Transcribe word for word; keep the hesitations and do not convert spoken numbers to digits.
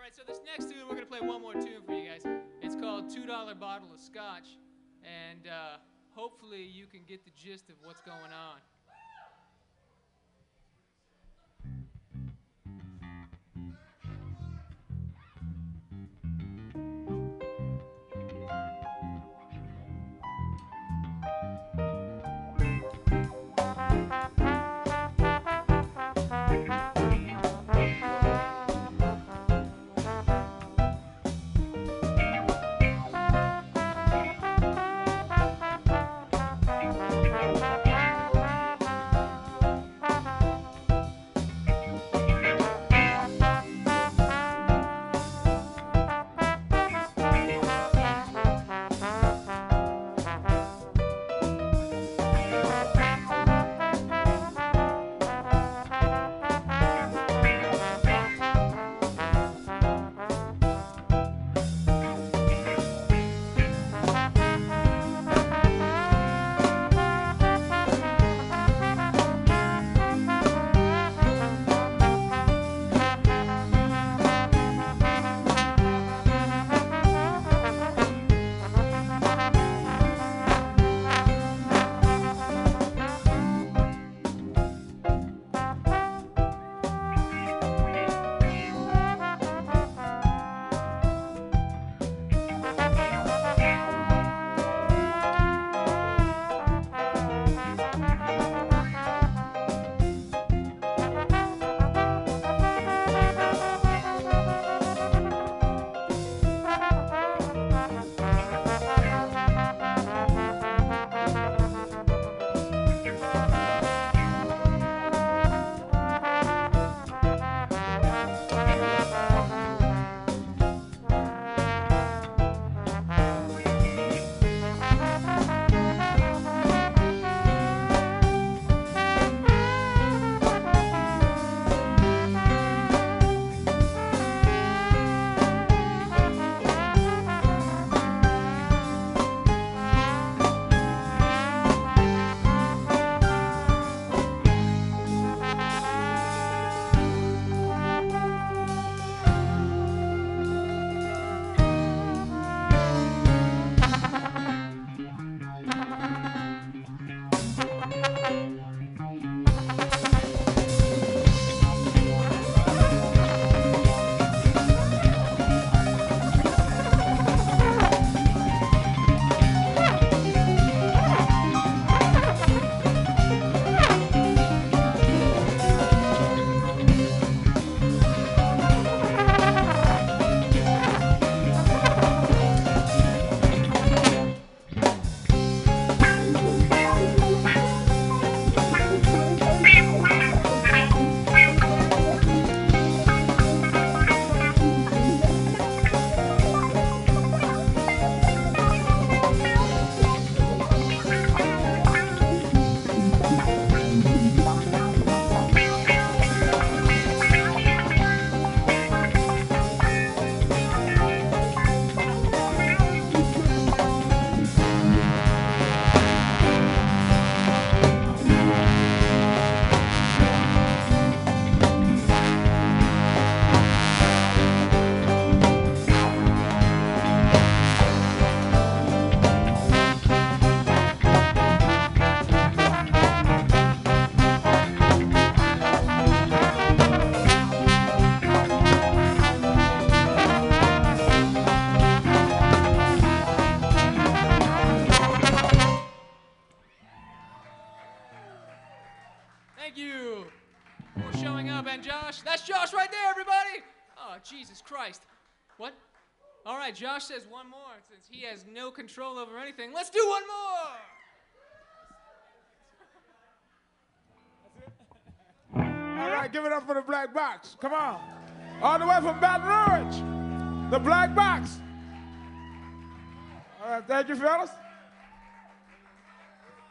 right, so this next tune, we're going to play one more tune for you guys. It's called two dollar Bottle of Scotch, and uh, hopefully you can get the gist of what's going on. Thank you for showing up. And Josh, that's Josh right there, everybody. Oh, Jesus Christ. What? All right, Josh says one more. Since he has no control over anything, let's do one more. All right, give it up for the Black Box. Come on. All the way from Baton Rouge, the Black Box. All right, thank you, fellas.